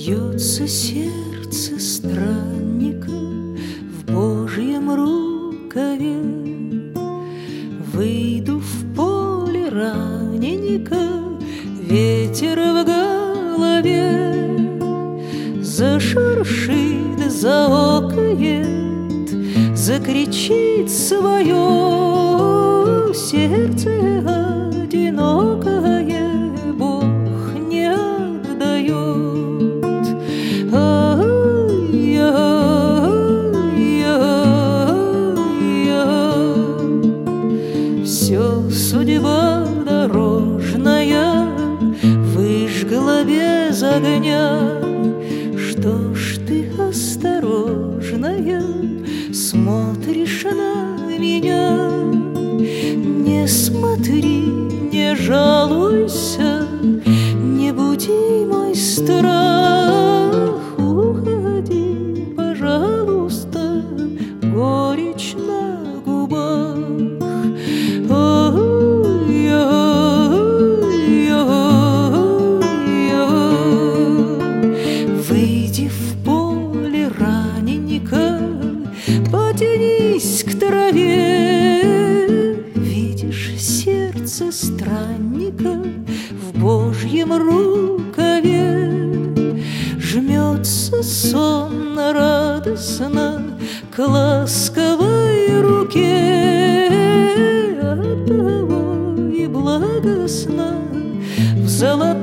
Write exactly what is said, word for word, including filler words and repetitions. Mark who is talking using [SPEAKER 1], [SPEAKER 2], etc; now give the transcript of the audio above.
[SPEAKER 1] Бьется сердце странника в Божьем рукаве. Выйду в поле раненика, ветер в голове. Зашуршит, заокает, закричит свое. Сердце одинокое Бог не отдает. Ай-яй-яй-яй. Все судьба дорожная выжгла без огня. Что ж ты осторожная смотришь на меня? Не смотри, не жалуйся, не буди мой страх. Уходи, пожалуйста, горечь на губах. Выйди в поле раненика, потянись к траве. Видишь сердце странника в Божьем рукаве. Жмется сонно, радостно к ласковой руке. Оттого и благостно в золотой